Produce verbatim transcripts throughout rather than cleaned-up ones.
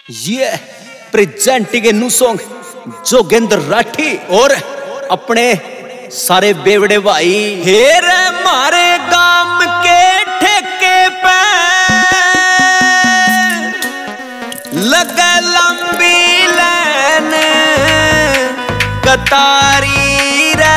ये presenting a new song Jogendra Rathi और अपने सारे बेवड़े भाई। हेर मारे गाम के ठेके पे लगे लंबी लाइन कतारी रे,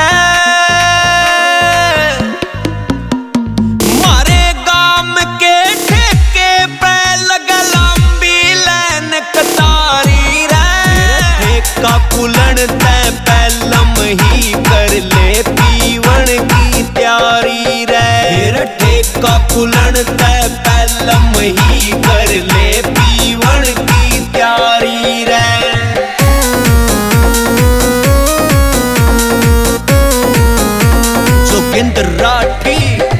मारे गाम के ठेके पे लगे लंबी लाइन कतारी रे। ठेका कुलन ते पहलम ही कर ले पीवण की तैयारी रे। ठेका कुलन ते पहलम ही कर ले पीवण की तैयारी रे। जोगेंद्र राठी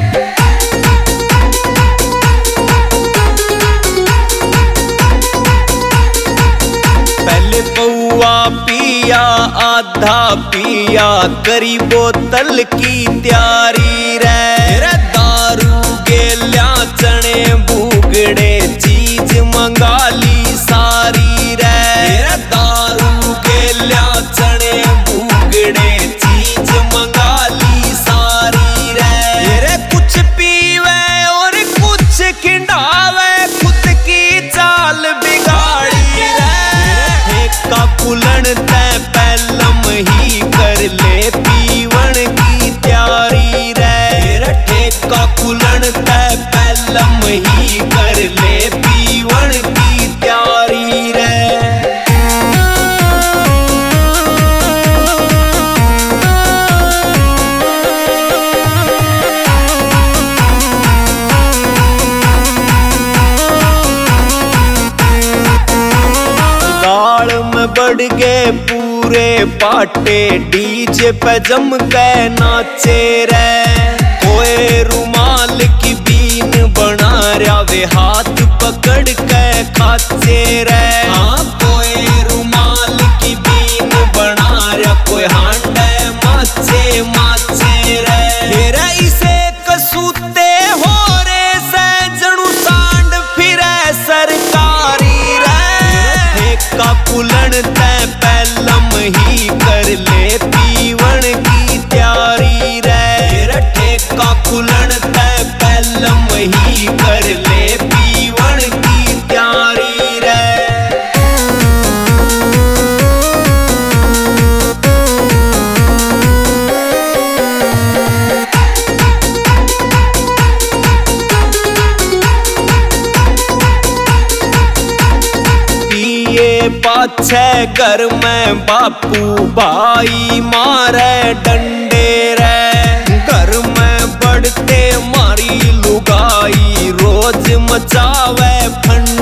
पहले पौआ पिया आधा पिया करी बोतल की तैयारी रे। दारू गेल्या चने बुगड़े चीज मंगा ली सारी रे। दारू गेल्या चने बुगड़े चीज मंगा ली सारी रे। कुछ पीवे और कुछ खिंडावे खुद की चाल बिगाड़ी रे। ठेका कुलन ते पहलम ही कर ले पीवण की तैयारी रे। ठेका कुलन ते पहलम ही कर ले पीवण की तैयारी रे। बढ़ गए पूरे पाटे डीजे पे जम के नाचे रे। कोई रुमाल की बीन बना रहा वे हाथ पकड़ के खाचे रे। हाँ कोई रुमाल की बीन बना रहा कोई हांडे माचे माचे रे। मेरा इसे कसूते हो रे से जणु सांड फिरे सरकारी रे। ठेका कुलन ते पहलम ही कर ले पीवण की तैयारी रे। ठेका कुलन ते पहलम ही कर ले पीवण की तैयारी रे। पाछे घर में बापू भाई मारे डंडे रे। घर में बढ़ते मारी लुगाई रोज मचावे फंडे